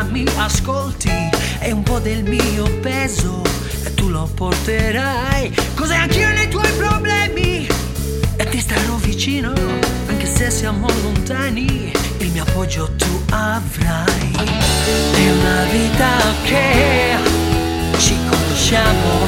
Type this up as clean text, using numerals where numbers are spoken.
mi ascolti e un po' del mio peso e tu lo porterai, così anch'io nei tuoi problemi, e ti starò vicino anche se siamo lontani, il mio appoggio tu avrai. È una vita che ci conosciamo